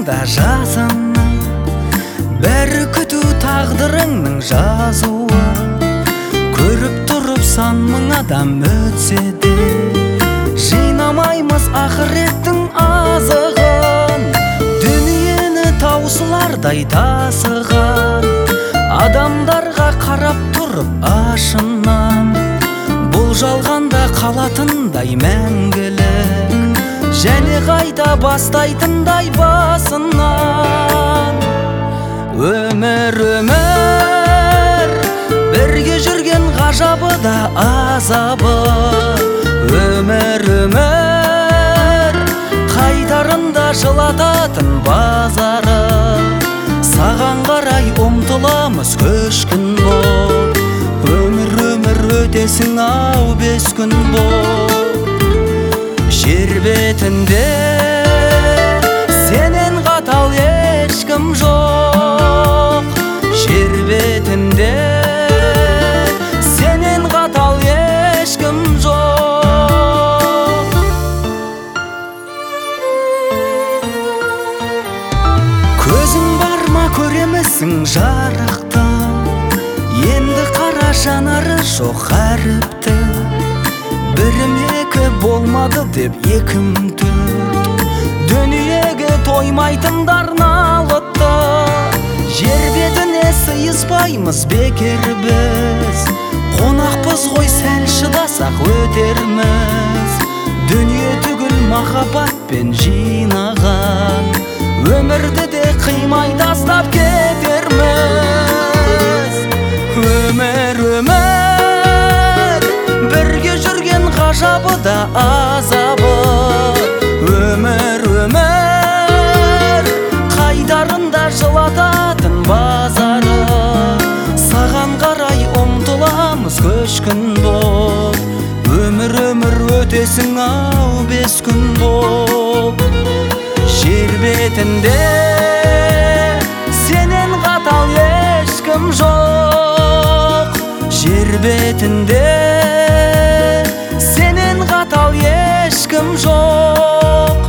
да жазаны, бәрі күту тағдырыңның жазуы. Көріп тұрып сан мың адам өтсе де, жинамаймыз ақыреттің азығын. Дүниені таусылардай тасыған адамдарға қарап тұрып ашынам. Бұл жалғанда қалатындай мәңгілік, және қайта бастайтындай басынан. Өмір, өмір, бірге жүрген ғажабы да азабы. Өмір, өмір, қайтарында жылататын базары. Саған қарай ұмтыламыз көшкін боп, өмір, өмір өтесің ау 5 күн боп. Жер бетінде сенен қатал ешкім жоқ. Жер бетінде сенен қатал ешкім жоқ. Көзің бар ма, көремісің жарықты? Енді қара жанары жоқ әріпті. Бірім екі болмады деп екім төрт. Дүниеге тоймайтындар налытты. Жер бетіне сыйыспаймыз бекер біз. Қонақпыз ғой, сәл шыдасақ өтерміз. Дүние түгіл махаббатпен жинаған, өмірді де қимай тастап кетерміз. Өмір, өмір, бірге жүрген ғажабы да азабы. Өмір, өмір, қайтарында жылататын базары. Саған қарай ұмтыламыз көшкін боп, өмір, өмір өтесің ау 5 күн боп. Жер бетінде сенен қатал ешкім жоқ. Жер бетінде сенен қатал ешкім жоқ.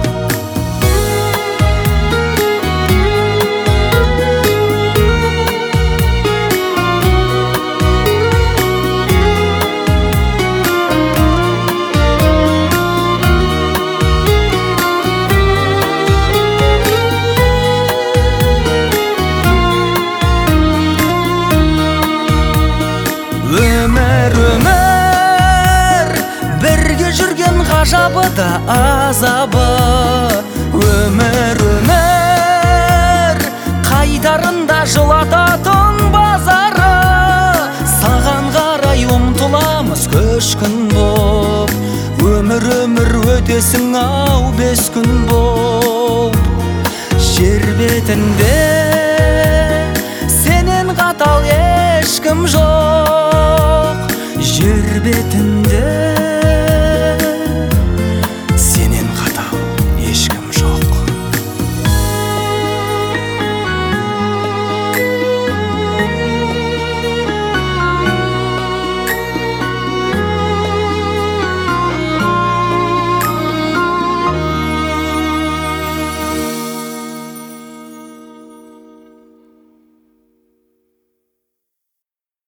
Өмір, өмір, бірге жүрген ғажабы да азабы. Өмір, өмір, қайтарында жылататын базары. Саған қарай ұмтыламыз көшкін боп, өмір, өмір өтесің ау 5 күн боп. Жер бетінде сенен қатал ешкім жоқ.